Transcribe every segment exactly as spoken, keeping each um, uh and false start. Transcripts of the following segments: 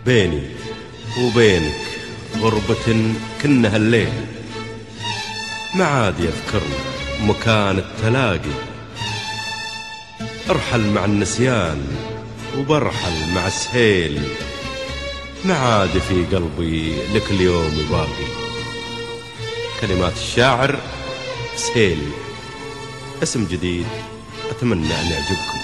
بيني وبينك غربة كنا هالليل، ما عاد يذكرنا مكان التلاقي. ارحل مع النسيان وبرحل مع السهيل، ما عاد في قلبي لك اليوم باقي. كلمات الشاعر سهيل، اسم جديد أتمنى أن يعجبكم.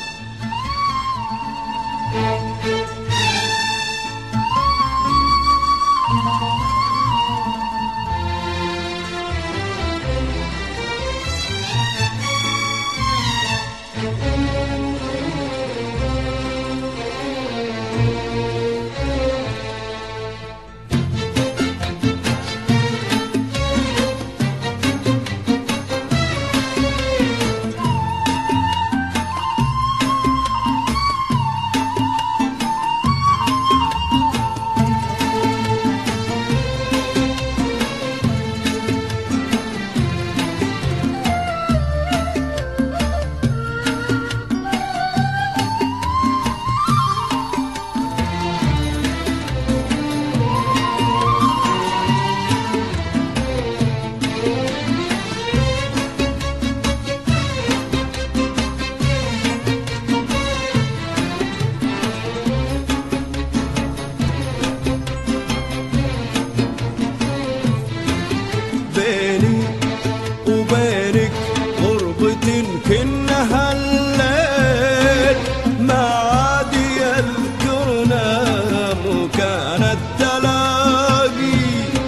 بيني وبينك غربة كنا هالليل، ما عاد يذكرنا مكان التلاقي.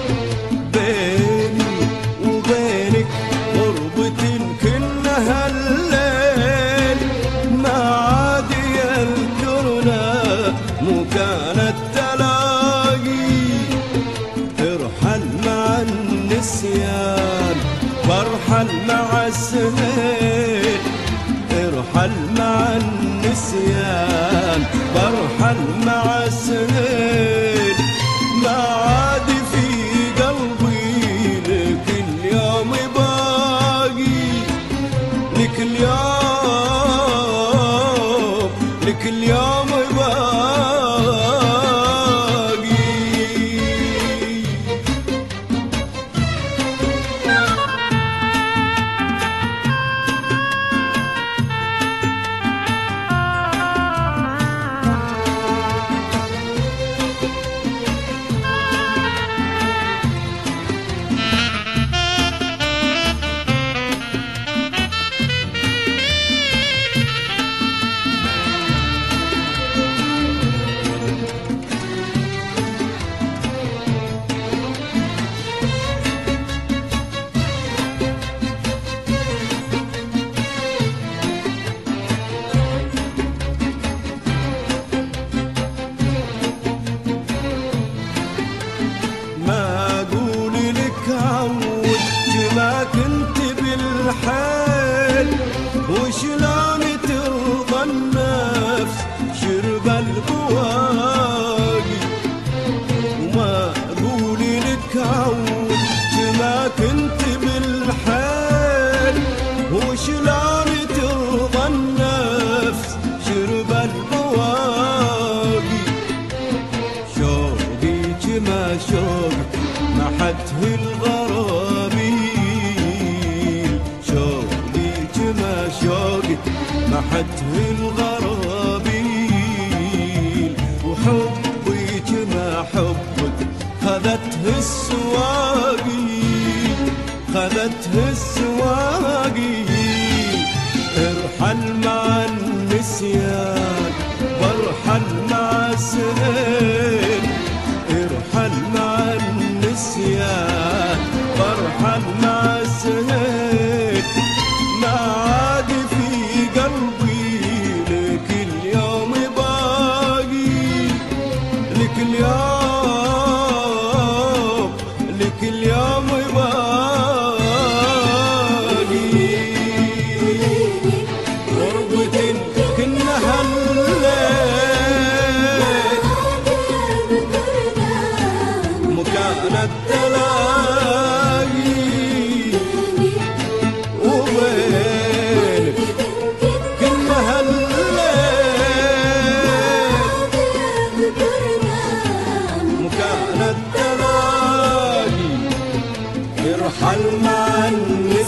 بيني وبينك غربة كنا هالليل، ما عاد يذكرنا مكان التلاقي. ارحل مع النسيان وارحل مع السهيل، ارحل مع النسيان وارحل مع السهيل. ما عاد في قلبي لك اليوم باقي، لك اليوم لك اليوم باقي. ما كنت بالحيل وشلون ترضى النفس شرب البواقي. وما قولي لك عود ما كنت بالحيل وشلون ترضى النفس شرب البواقي. شوقي كما شوقي ما حته الغرابيل، شوقي كما شوقي ما حته الغرابيل. وحبي كما حبك خذته السواقي، خذته السواقي. ارحل مع النسيان وارحل مع السهيل، ارحل مع النسيان وارحل مع السهيل. ما عاد في قلبي لك اليوم باقي، لك اليوم لك اليوم باقي. غربة كنا هالليل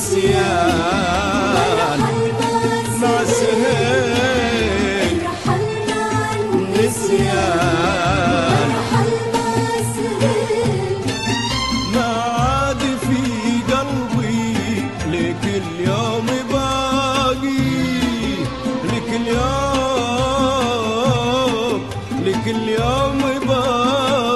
النسيان مع سهيل نسيان ما عاد في قلبي لك اليوم باقي لك اليوم لك اليوم باقي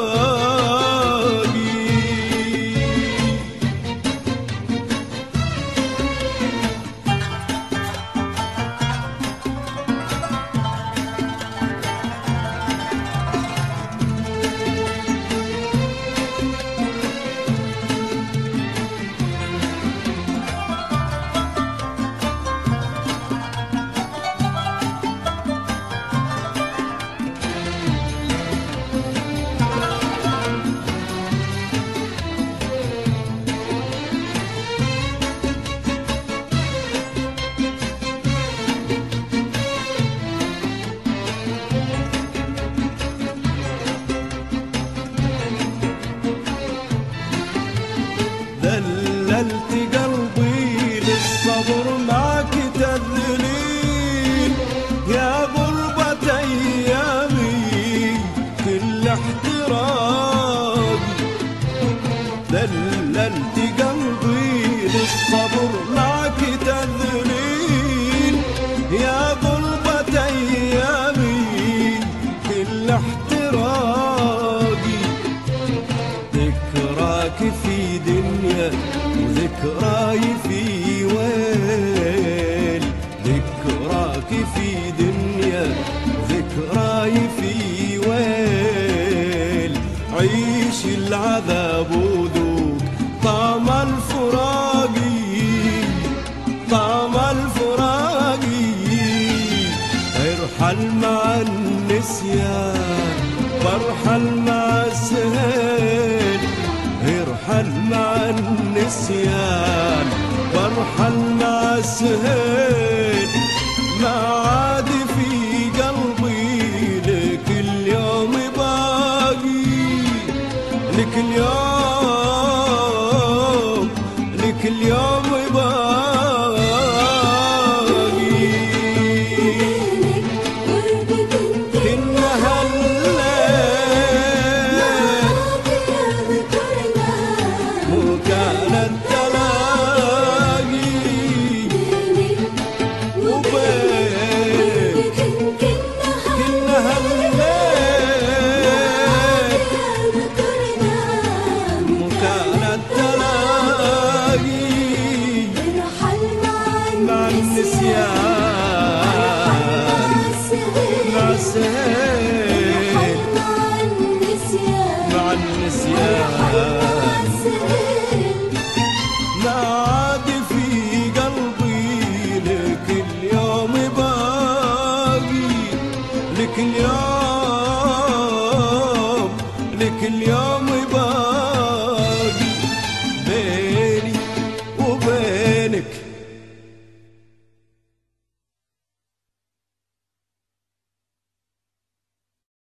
دللت قلبي للصبر معك تذليل يا غربة أيامي كل احترام دللت قلبي للصبر معك تذليل يا غربة أيامي كل احتراقي ذكراك في دنيا وذكراي في ويل ذكراك في دنيا ذكراي في ويل عيش العذاب وذوق طعم الفراقي طعم الفراقي ارحل مع النسيان وارحل مع السهيل ارحل مع النسيان وارحل مع السهيل ما عاد في قلبي لك اليوم باقي لك اليوم لك اليوم باقي إنها الليل مكان التلاقي وبين إنها الليل مكان التلاقي مع النسيان مع السهيل مع النسيان ما عاد في قلبي لك اليوم باقي لك اليوم لك اليوم باقي بيني وبين